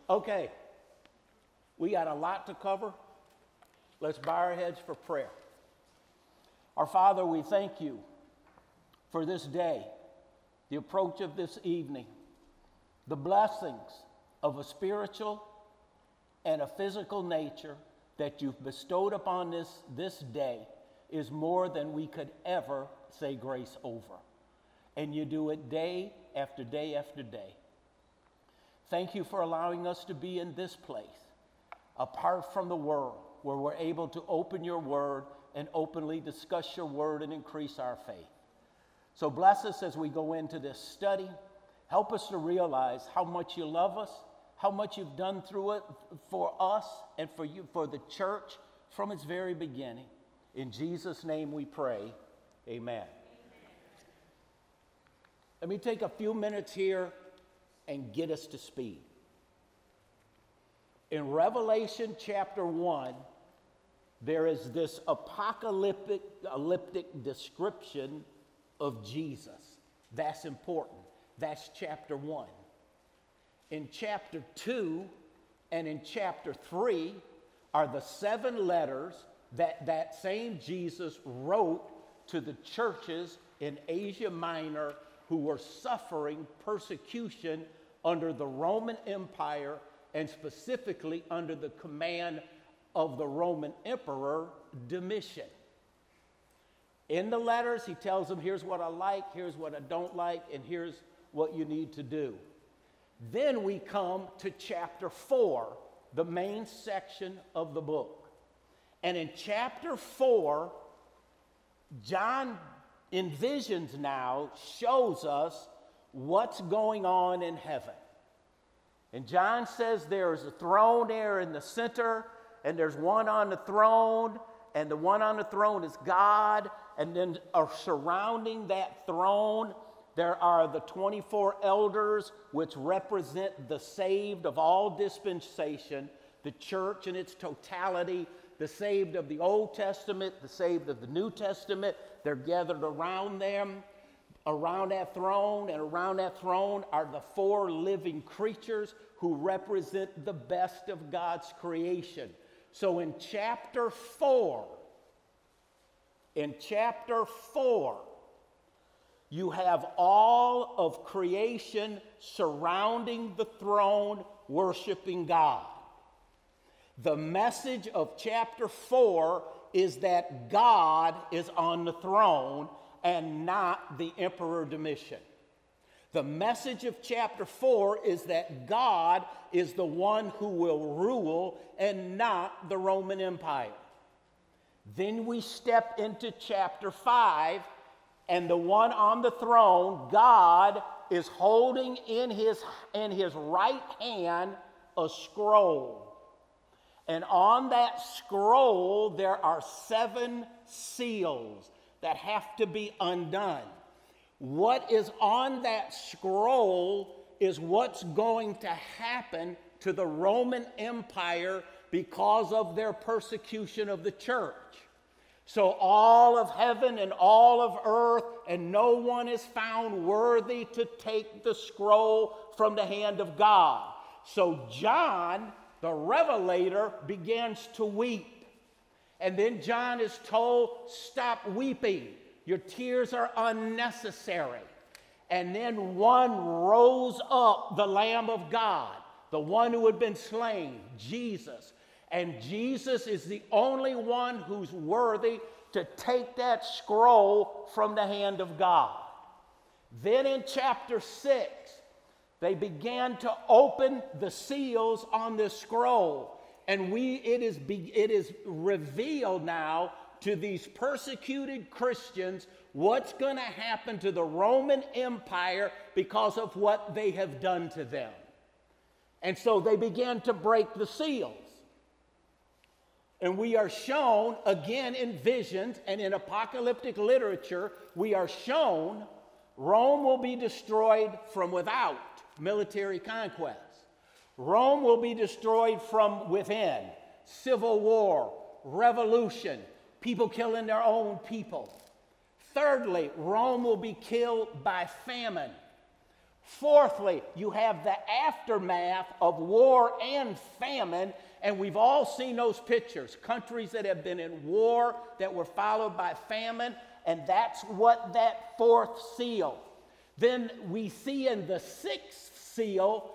Okay, we got a lot to cover. Let's bow our heads for prayer. Our Father, we thank you for this day, the approach of this evening, the blessings of a spiritual and a physical nature that you've bestowed upon this day is more than we could ever say grace over. And you do it day after day after day. Thank you for allowing us to be in this place, apart from the world, where we're able to open your word and openly discuss your word and increase our faith. So bless us as we go into this study. Help us to realize how much you love us, how much you've done through it for us and for you, for the church from its very beginning. In Jesus' name we pray, amen. Let me take a few minutes here and get us to speed. In Revelation chapter 1, there is this apocalyptic description of Jesus. That's important. That's chapter 1. In chapter 2 and in chapter 3 are the 7 letters that same Jesus wrote to the churches in Asia Minor who were suffering persecution under the Roman Empire and specifically under the command of the Roman Emperor Domitian. In the letters, he tells them, here's what I like, here's what I don't like, and here's what you need to do. Then we come to chapter 4, the main section of the book. And in chapter 4, John envisions now, shows us what's going on in heaven. And John says there's a throne there in the center, and there's one on the throne, and the one on the throne is God, and then surrounding that throne, there are the 24 elders, which represent the saved of all dispensation, the church in its totality, the saved of the Old Testament, the saved of the New Testament. They're gathered around them, around that throne, and around that throne are the 4 living creatures who represent the best of God's creation. So in chapter 4, you have all of creation surrounding the throne, worshiping God. The message of chapter 4 is that God is on the throne and not the Emperor Domitian. The message of chapter 4 is that God is the one who will rule and not the Roman Empire. Then we step into chapter 5, and the one on the throne, God, is holding in his right hand a scroll. And on that scroll, there are 7 seals that have to be undone. What is on that scroll is what's going to happen to the Roman Empire because of their persecution of the church. So all of heaven and all of earth, and no one is found worthy to take the scroll from the hand of God. So John, the revelator, begins to weep. And then John is told, stop weeping. Your tears are unnecessary. And then one rose up, the Lamb of God, the one who had been slain, Jesus. And Jesus is the only one who's worthy to take that scroll from the hand of God. Then in chapter 6, they began to open the seals on this scroll. And it is revealed now to these persecuted Christians what's going to happen to the Roman Empire because of what they have done to them. And so they began to break the seals. And we are shown, again in visions and in apocalyptic literature, we are shown Rome will be destroyed from without, military conquest. Rome will be destroyed from within, civil war, revolution, people killing their own people. Thirdly, Rome will be killed by famine. Fourthly, you have the aftermath of war and famine, and we've all seen those pictures. Countries that have been in war that were followed by famine, and that's what that fourth seal. Then we see in the sixth seal,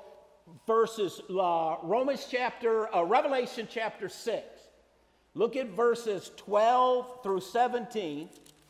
Revelation chapter 6. Look at verses 12 through 17.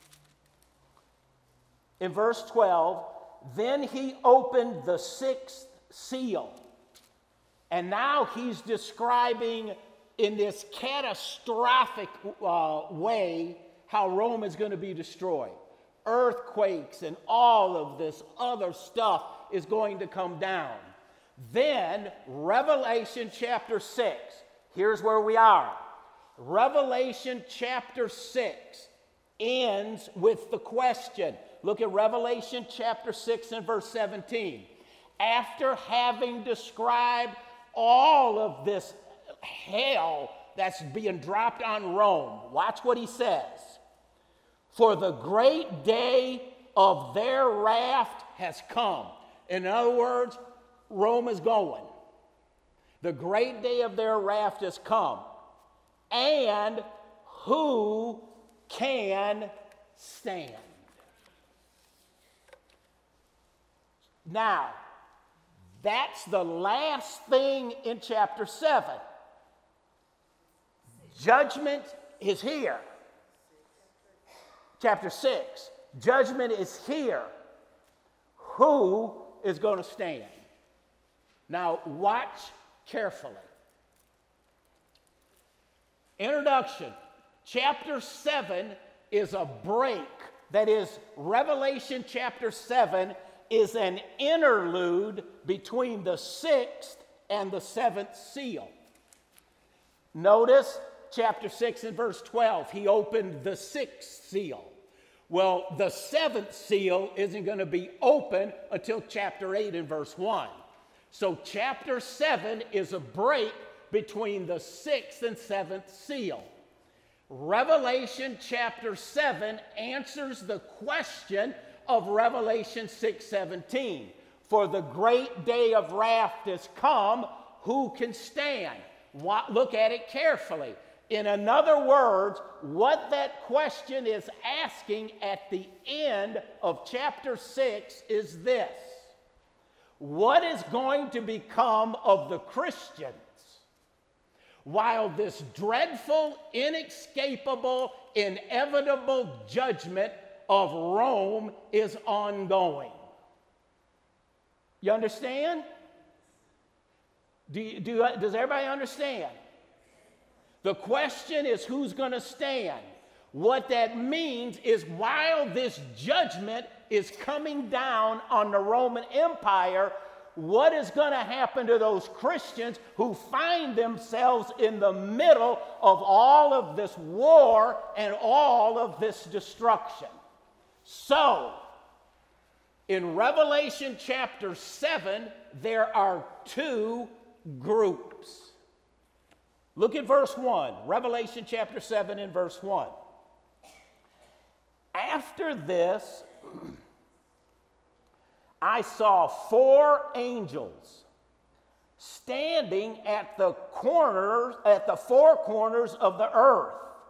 In verse 12, then he opened the sixth seal. And now he's describing in this catastrophic way how Rome is going to be destroyed. Earthquakes and all of this other stuff is going to come down. Then Revelation chapter 6, here's where we are. Revelation chapter 6 ends with the question. Look at Revelation chapter 6 and verse 17. After having described all of this hell that's being dropped on Rome, watch what he says. For the great day of their wrath has come. In other words, Rome is going. The great day of their wrath has come. And who can stand? Now, that's the last thing in chapter 7. Judgment is here. Chapter 6. Judgment is here. Who is going to stand? Now, watch carefully. Introduction. Chapter 7 is a break. That is, Revelation chapter 7 is an interlude between the sixth and the seventh seal. Notice chapter 6 and verse 12. He opened the sixth seal. Well, the seventh seal isn't going to be open until chapter 8 and verse 1. So chapter 7 is a break between the sixth and seventh seal. Revelation chapter 7 answers the question of Revelation 6:17. For the great day of wrath has come, who can stand? Look at it carefully. In other words, what that question is asking at the end of chapter 6 is this. What is going to become of the Christians while this dreadful, inescapable, inevitable judgment of Rome is ongoing? You understand? Does everybody understand? The question is who's going to stand. What that means is while this judgment is coming down on the Roman Empire, what is going to happen to those Christians who find themselves in the middle of all of this war and all of this destruction? So, in Revelation chapter 7, there are two groups. Look at verse 1, Revelation chapter 7 and verse 1. After this, I saw four angels standing at the four corners of the earth,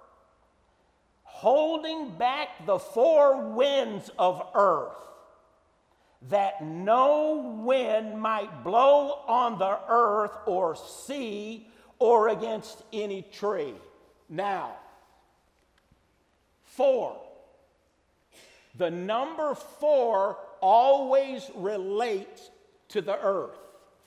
holding back the four winds of earth, that no wind might blow on the earth or sea or against any tree. Now, 4. The number 4 always relates to the earth.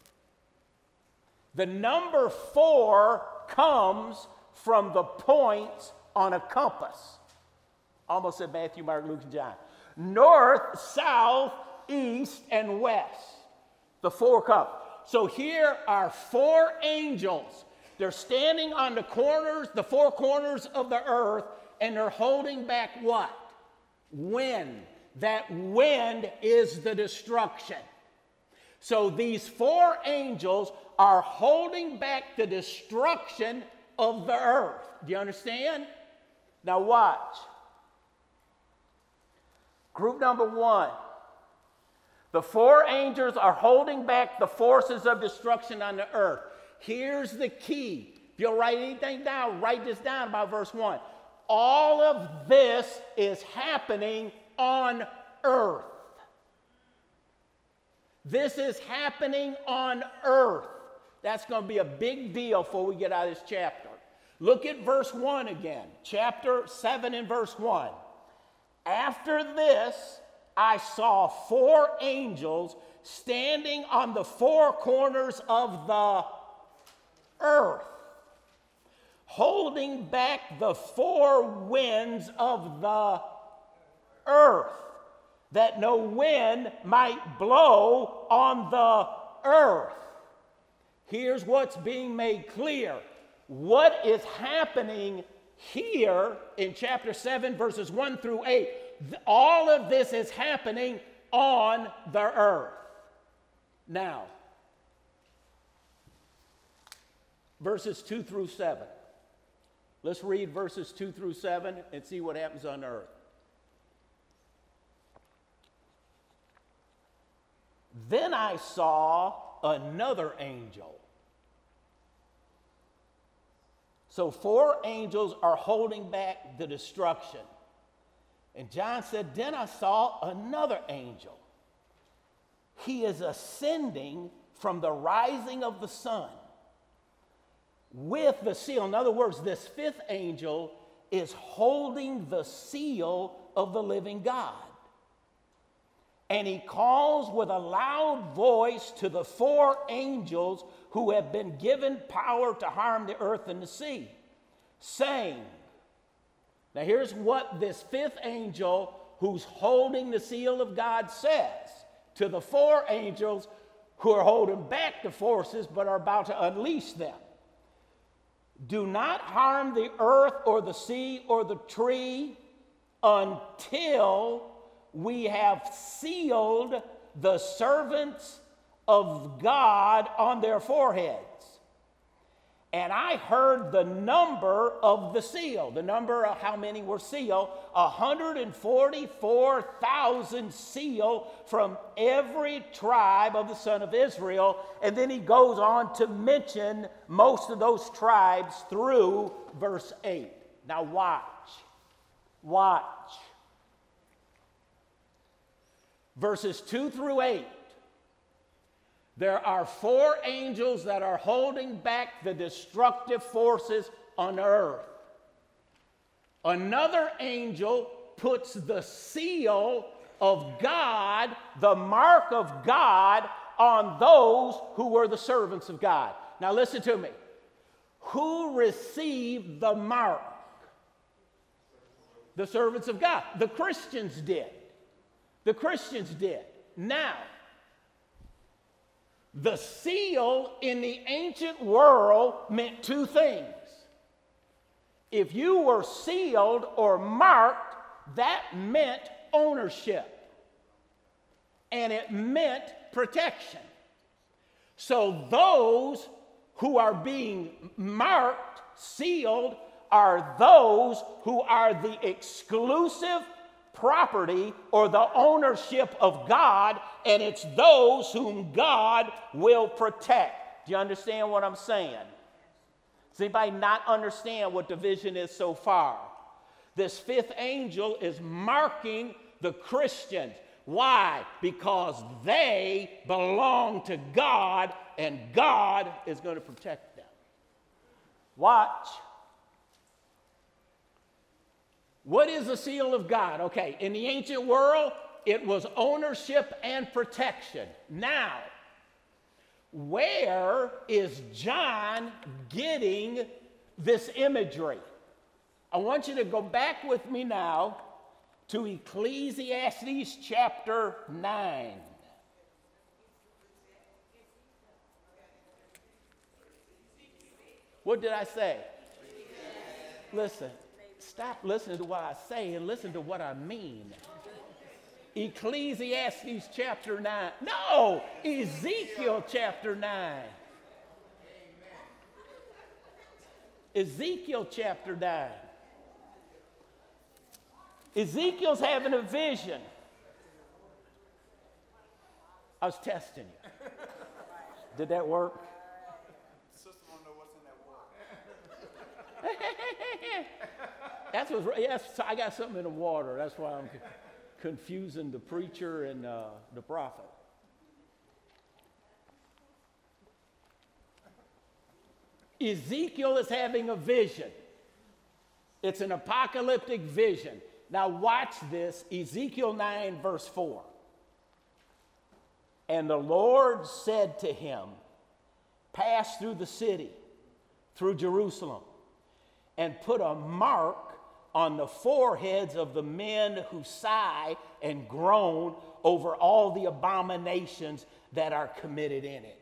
The number 4 comes from the points on a compass. Almost said Matthew, Mark, Luke, and John. North, south, east, and west. The 4 compass. So here are 4 angels. They're standing on the corners, the 4 corners of the earth, and they're holding back what? Wind. That wind is the destruction. So these 4 angels are holding back the destruction of the earth. Do you understand? Now watch. Group number 1. The 4 angels are holding back the forces of destruction on the earth. Here's the key. If you'll write anything down, write this down about verse 1. All of this is happening on earth. This is happening on earth. That's going to be a big deal before we get out of this chapter. Look at verse 1 again. Chapter 7 and verse 1. After this, I saw 4 angels standing on the 4 corners of the earth, holding back the 4 winds of the earth, that no wind might blow on the earth. Here's what's being made clear. What is happening here in chapter 7, verses 1 through 8, all of this is happening on the earth. Now, verses 2 through 7. Let's read verses 2 through 7 and see what happens on earth. Then I saw another angel. So 4 angels are holding back the destruction. And John said, then I saw another angel. He is ascending from the rising of the sun with the seal. In other words, this 5th angel is holding the seal of the living God. And he calls with a loud voice to the 4 angels who have been given power to harm the earth and the sea, saying, now here's what this 5th angel who's holding the seal of God says to the 4 angels who are holding back the forces but are about to unleash them. Do not harm the earth or the sea or the tree until we have sealed the servants of God on their foreheads. And I heard the number of the seal, the number of how many were sealed, 144,000 sealed from every tribe of the son of Israel. And then he goes on to mention most of those tribes through verse 8. Now watch. Verses 2 through 8. There are 4 angels that are holding back the destructive forces on earth. Another angel puts the seal of God, the mark of God, on those who were the servants of God. Now listen to me. Who received the mark? The servants of God. The Christians did. The Christians did. Now, the seal in the ancient world meant 2 things. If you were sealed or marked, that meant ownership. And it meant protection. So those who are being marked, sealed, are those who are the exclusive property or the ownership of God, and it's those whom God will protect. Do you understand what I'm saying? Does anybody not understand what the vision is so far? This 5th angel is marking the Christians. Why? Because they belong to God, and God is going to protect them. Watch. What is the seal of God? Okay, in the ancient world, it was ownership and protection. Now, where is John getting this imagery? I want you to go back with me now to Ecclesiastes chapter 9. What did I say? Listen. Stop listening to what I say and listen to what I mean. Ecclesiastes chapter 9. No, Ezekiel chapter 9. Ezekiel chapter 9. Ezekiel's having a vision. I was testing you. Did that work? Sister want to know what's in that water. That's what's, yes, I got something in the water. That's why I'm confusing the preacher and the prophet. Ezekiel is having a vision. It's an apocalyptic vision. Now watch this, Ezekiel 9 verse 4. And the Lord said to him, pass through the city, through Jerusalem, and put a mark on the foreheads of the men who sigh and groan over all the abominations that are committed in it.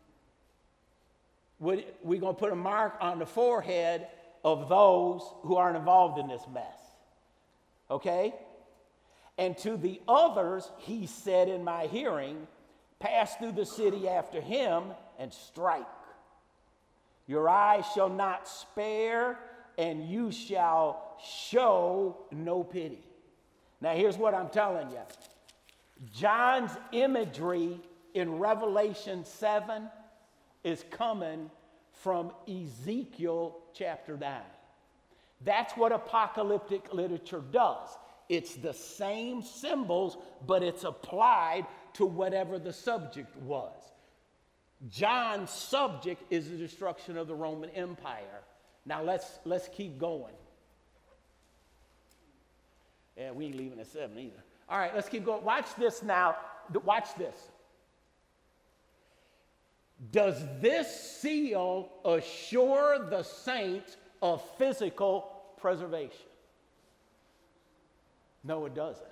We're going to put a mark on the forehead of those who aren't involved in this mess. Okay? And to the others, he said in my hearing, pass through the city after him and strike. Your eyes shall not spare, and you shall show no pity. Now, here's what I'm telling you. John's imagery in Revelation 7 is coming from Ezekiel chapter 9. That's what apocalyptic literature does. It's the same symbols, but it's applied to whatever the subject was. John's subject is the destruction of the Roman Empire. Now let's keep going. Yeah, we ain't leaving at 7 either. All right, let's keep going. Watch this now. Watch this. Does this seal assure the saints of physical preservation? No, it doesn't.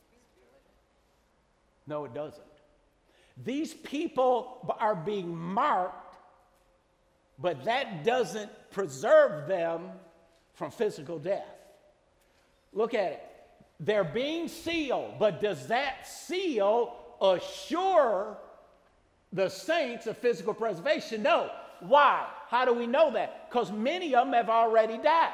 No, it doesn't. These people are being marked, but that doesn't preserve them from physical death. Look at it. They're being sealed, but does that seal assure the saints of physical preservation? No. Why? How do we know that? Because many of them have already died.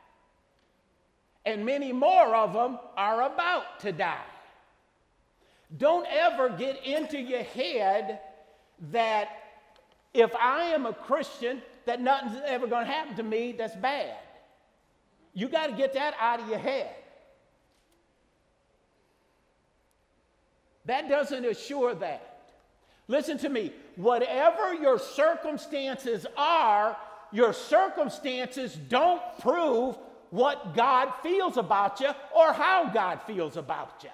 And many more of them are about to die. Don't ever get into your head that if I am a Christian, that nothing's ever going to happen to me that's bad. You got to get that out of your head. That doesn't assure that. Listen to me. Whatever your circumstances are, your circumstances don't prove what God feels about you or how God feels about you.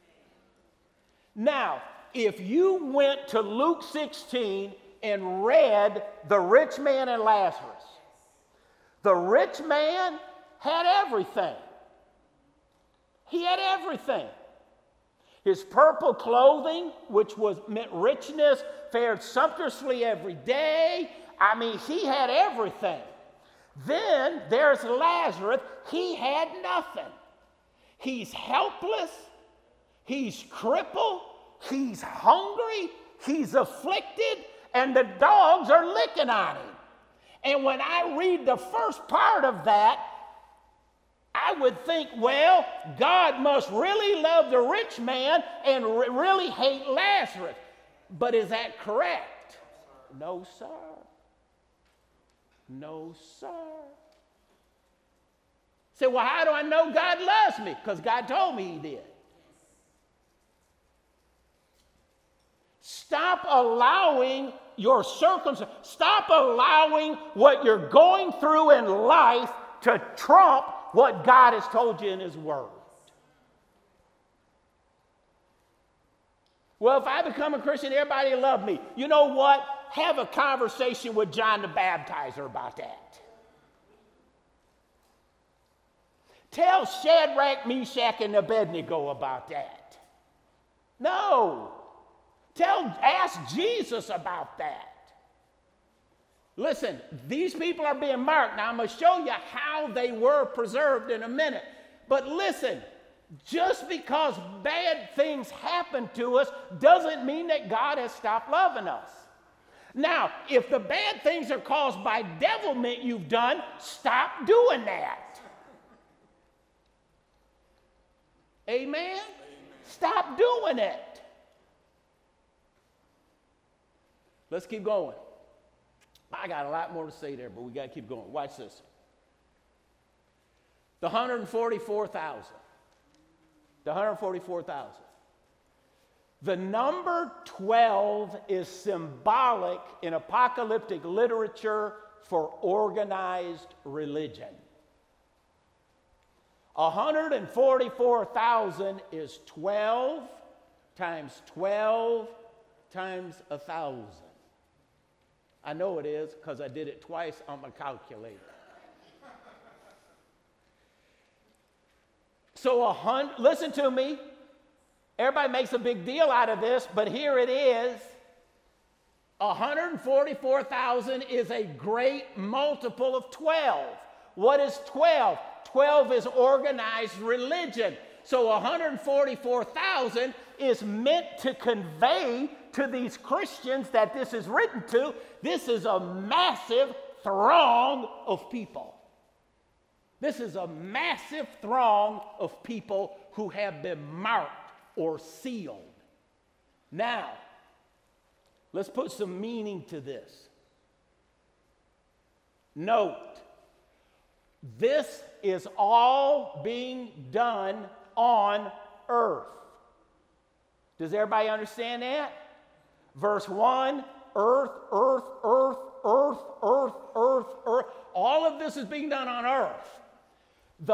Now, if you went to Luke 16 and read the rich man and Lazarus, the rich man had everything. He had everything. His purple clothing, which meant richness, fared sumptuously every day. I mean, he had everything. Then there's Lazarus. He had nothing. He's helpless. He's crippled. He's hungry. He's afflicted. And the dogs are licking on him. And when I read the first part of that, I would think, well, God must really love the rich man and really hate Lazarus. But is that correct? No, sir. No, sir. Say, well, how do I know God loves me? Because God told me he did. Stop allowing your circumstances, stop allowing what you're going through in life to trump what God has told you in his word. Well, if I become a Christian, everybody will love me. You know what? Have a conversation with John the Baptizer about that. Tell Shadrach, Meshach, and Abednego about that. No. Ask Jesus about that. Listen, these people are being marked. Now, I'm going to show you how they were preserved in a minute. But listen, just because bad things happen to us doesn't mean that God has stopped loving us. Now, if the bad things are caused by devilment you've done, stop doing that. Amen? Stop doing it. Let's keep going. I got a lot more to say there, but we got to keep going. Watch this. The 144,000. The 144,000. The number 12 is symbolic in apocalyptic literature for organized religion. 144,000 is 12 times 12 times 1,000. I know it is because I did it twice on my calculator. So listen to me. Everybody makes a big deal out of this, but here it is. 144,000 is a great multiple of 12. What is 12? 12 is organized religion. So 144,000 is meant to convey to these Christians that this is written to, this is a massive throng of people. This is a massive throng of people who have been marked or sealed. Now, let's put some meaning to this. Note, this is all being done on earth. Does everybody understand that? Verse 1, earth, earth, earth, earth, earth, earth, earth. All of this is being done on earth. The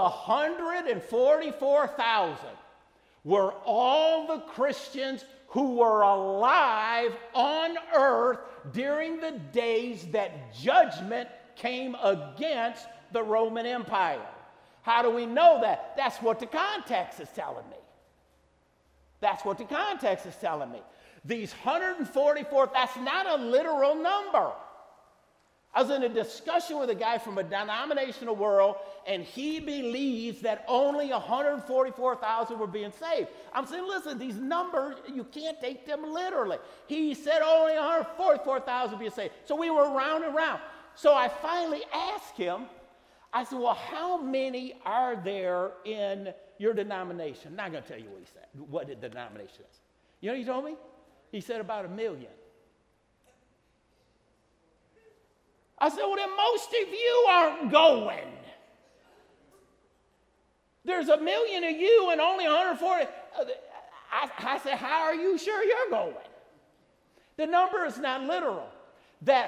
144,000 were all the Christians who were alive on earth during the days that judgment came against the Roman Empire. How do we know that? That's what the context is telling me. That's what the context is telling me. These 144, that's not a literal number. I was in a discussion with a guy from a denominational world, and he believes that only 144,000 were being saved. I'm saying, listen, these numbers, you can't take them literally. He said only 144,000 being saved. So we were round and round. So I finally asked him, I said, well, how many are there in your denomination? I'm not going to tell you what he said, what the denomination is. You know what he told me? He said about 1 million. I said, well, then most of you aren't going. There's 1 million of you and only 140. I said, how are you sure you're going? The number is not literal. That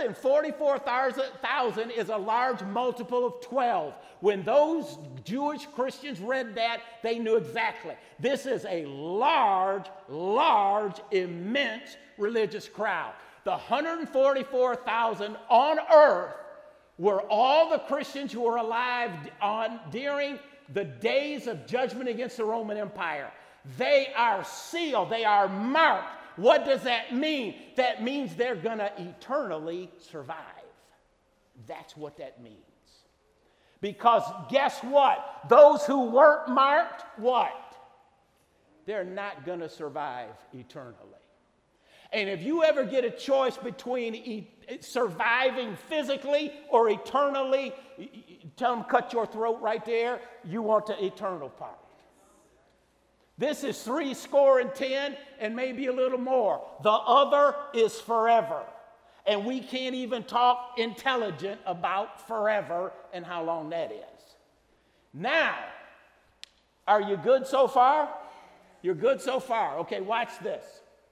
144,000 is a large multiple of 12. When those Jewish Christians read that, they knew exactly. This is a large, immense religious crowd. The 144,000 on earth were all the Christians who were alive during the days of judgment against the Roman Empire. They are sealed. They are marked. What does that mean? That means they're going to eternally survive. That's what that means. Because guess what? Those who weren't marked, what? They're not going to survive eternally. And if you ever get a choice between surviving physically or eternally, tell them cut your throat right there. You want the eternal part. This is 70 and maybe a little more. The other is forever. And we can't even talk intelligent about forever and how long that is. Now, are you good so far? You're good so far. Okay, watch this.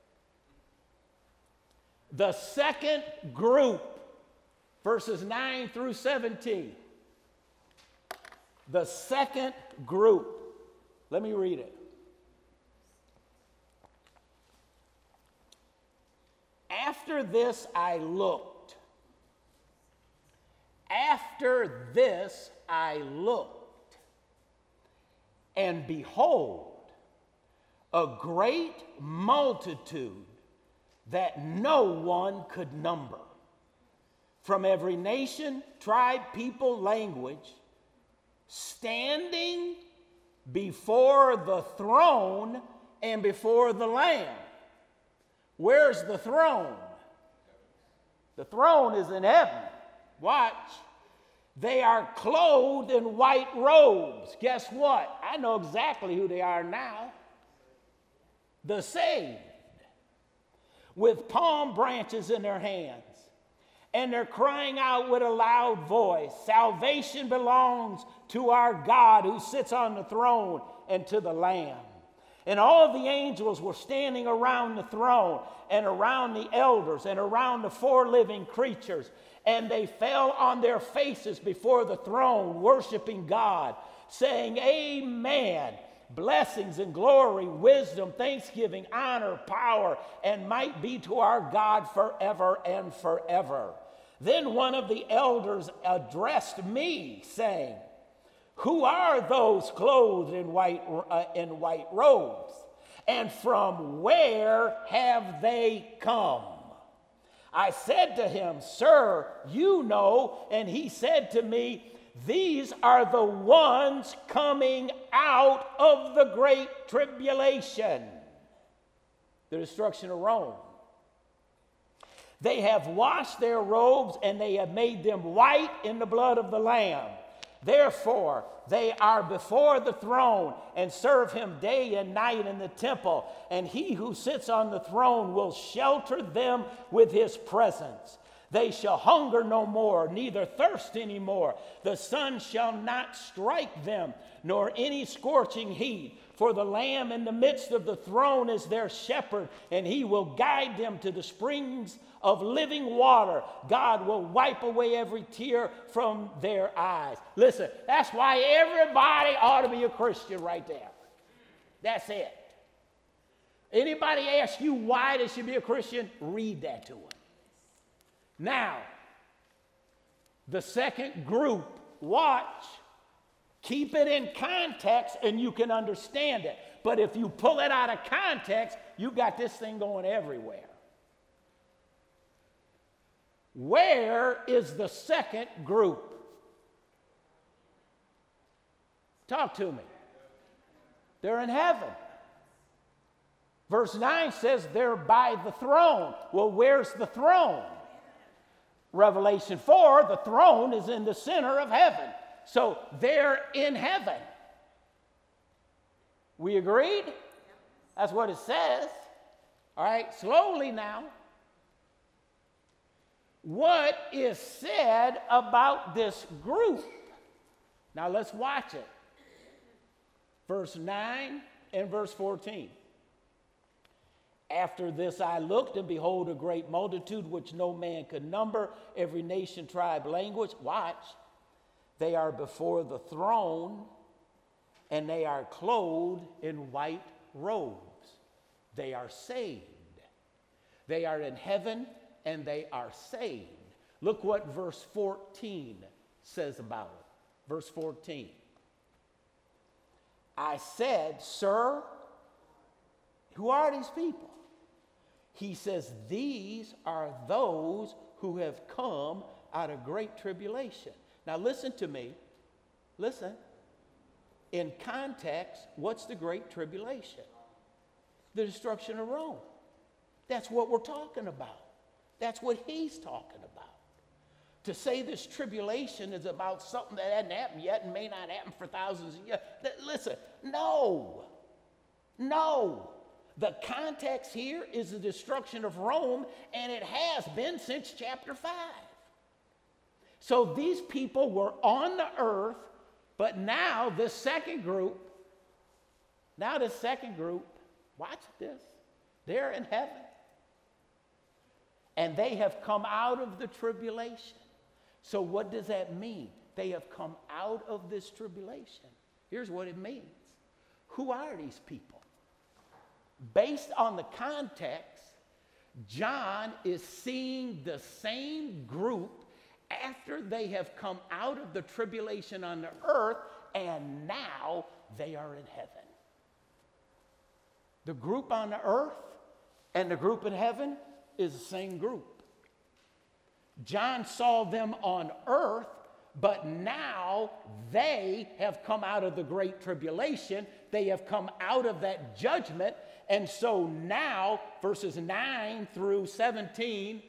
The second group, verses 9 through 17. The second group. Let me read it. After this I looked. After this I looked. And behold, a great multitude that no one could number, from every nation, tribe, people, language, standing before the throne and before the Lamb. Where's the throne? The throne is in heaven. Watch. They are clothed in white robes. Guess what? I know exactly who they are now. The saved. with palm branches in their hands. And they're crying out with a loud voice, "Salvation belongs to our God who sits on the throne and to the Lamb." And all of the angels were standing around the throne and around the elders and around the four living creatures. And they fell on their faces before the throne, worshiping God, saying, "Amen. Blessings and glory, wisdom, thanksgiving, honor, power, and might be to our God forever and forever." Then one of the elders addressed me, saying, "Who are those clothed in white robes? And from where have they come?" I said to him, "Sir, you know." And he said to me, "These are the ones coming out of the great tribulation," the destruction of Rome. "They have washed their robes, and they have made them white in the blood of the Lamb. Therefore, they are before the throne and serve him day and night in the temple, and he who sits on the throne will shelter them with his presence. They shall hunger no more, neither thirst any more. The sun shall not strike them, nor any scorching heat. For the Lamb in the midst of the throne is their shepherd, and he will guide them to the springs of living water. God will wipe away every tear from their eyes." Listen, that's why everybody ought to be a Christian right there. That's it. Anybody ask you why they should be a Christian, read that to them. Now, the second group, watch. Keep it in context and you can understand it. But if you pull it out of context, you got this thing going everywhere. Where is the second group? Talk to me. They're in heaven. Verse 9 says they're by the throne. Well, where's the throne? Revelation 4, the throne is in the center of heaven. So they're in heaven. We agreed? That's what it says. All right, slowly now. What is said about this group? Now let's watch it. Verse 9 and verse 14. "After this I looked, and behold, a great multitude which no man could number, every nation, tribe, language." Watch. "They are before the throne, and they are clothed in white robes." They are saved. They are in heaven, and they are saved. Look what verse 14 says about it. Verse 14. "I said, 'Sir, who are these people?' He says, 'These are those who have come out of great tribulation.'" Now listen to me. Listen. In context, what's the great tribulation? The destruction of Rome. That's what we're talking about. That's what he's talking about. To say this tribulation is about something that hasn't happened yet and may not happen for thousands of years. Listen, no. The context here is the destruction of Rome, and it has been since chapter 5. So these people were on the earth, but now this second group, watch this, they're in heaven. And they have come out of the tribulation. So what does that mean? They have come out of this tribulation. Here's what it means. Who are these people? Based on the context, John is seeing the same group after they have come out of the tribulation on the earth, and now they are in heaven. The group on the earth and the group in heaven is the same group. John saw them on earth, but now they have come out of the great tribulation. They have come out of that judgment. And so now, verses 9 through 17,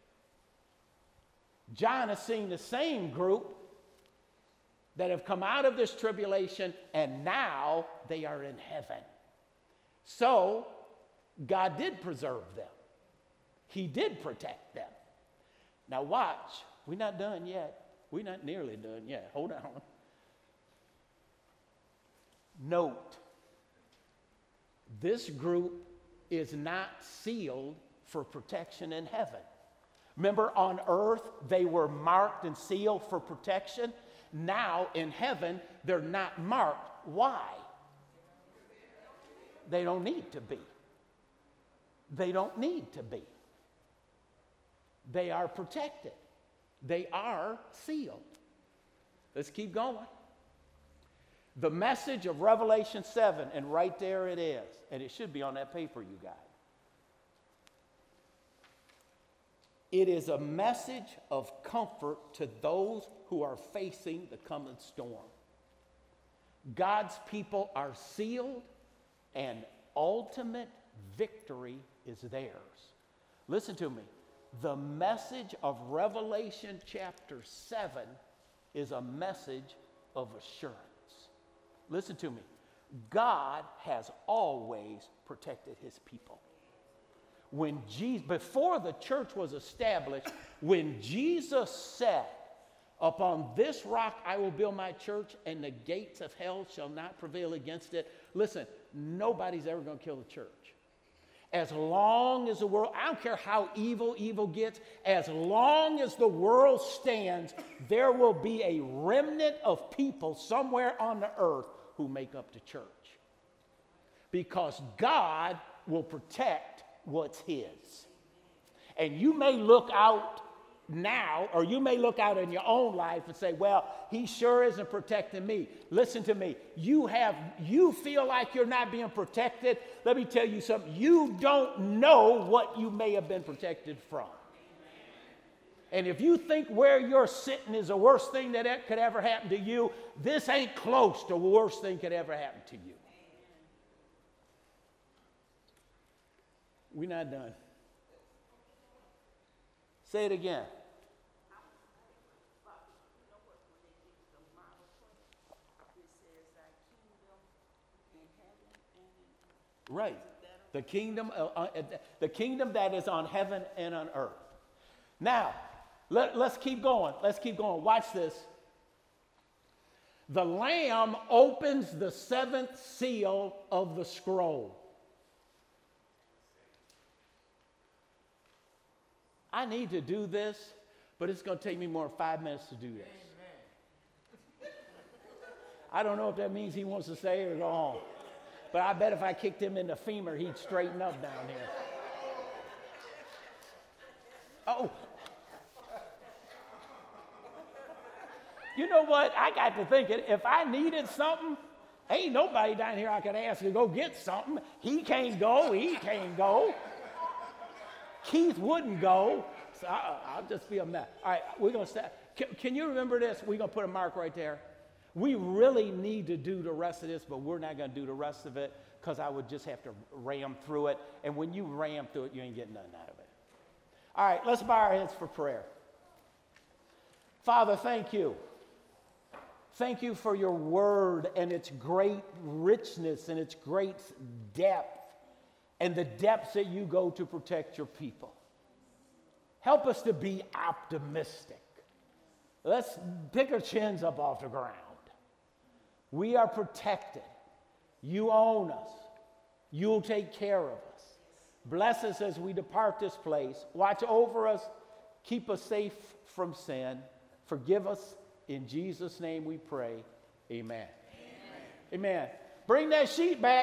John is seeing the same group that have come out of this tribulation, and now they are in heaven. So God did preserve them. He did protect them. Now watch. We're not done yet. We're not nearly done yet. Hold on. Note, this group is not sealed for protection in heaven. Remember, on earth, they were marked and sealed for protection. Now, in heaven, they're not marked. Why? They don't need to be. They don't need to be. They are protected. They are sealed. Let's keep going. The message of Revelation 7, and right there it is. And it should be on that paper you got. It is a message of comfort to those who are facing the coming storm. God's people are sealed, and ultimate victory is theirs. Listen to me. The message of Revelation chapter 7 is a message of assurance. Listen to me. God has always protected his people. When before the church was established, when Jesus said, "Upon this rock I will build my church, and the gates of hell shall not prevail against it." Listen, nobody's ever going to kill the church. As long as the world, I don't care how evil gets, as long as the world stands, there will be a remnant of people somewhere on the earth who make up the church. Because God will protect what's his. And you may look out now, or you may look out in your own life and say, "Well, he sure isn't protecting me." Listen to me. You feel like you're not being protected. Let me tell you something. You don't know what you may have been protected from. And if you think where you're sitting is the worst thing that could ever happen to you, this ain't close to the worst thing could ever happen to you. We're not done. Say it again. Right. The kingdom that is on heaven and on earth. Now, let's keep going. Let's keep going. Watch this. The Lamb opens the seventh seal of the scroll. I need to do this, but it's going to take me more than 5 minutes to do this. Amen. I don't know if that means he wants to stay or go home. But I bet if I kicked him in the femur, he'd straighten up down here. Oh. You know what? I got to thinking, if I needed something, ain't nobody down here I could ask to go get something. He can't go. He can't go. Keith wouldn't go, so I'll just be a mess. All right, we're going to start. Can you remember this? We're going to put a mark right there. We really need to do the rest of this, but we're not going to do the rest of it because I would just have to ram through it. And when you ram through it, you ain't getting nothing out of it. All right, let's bow our heads for prayer. Father, thank you. Thank you for your word and its great richness and its great depth. And the depths that you go to protect your people. Help us to be optimistic. Let's pick our chins up off the ground. We are protected. You own us. You'll take care of us. Bless us as we depart this place. Watch over us. Keep us safe from sin. Forgive us. In Jesus' name we pray. Amen. Amen. Amen. Bring that sheet back.